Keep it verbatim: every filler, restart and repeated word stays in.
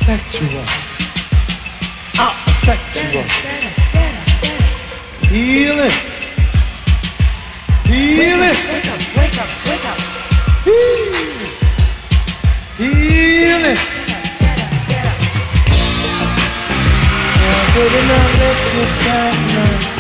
sexual, out sexual, healing, healing, Wake up, wake up, wake up. healing, healing. Now, baby, now let's get down now.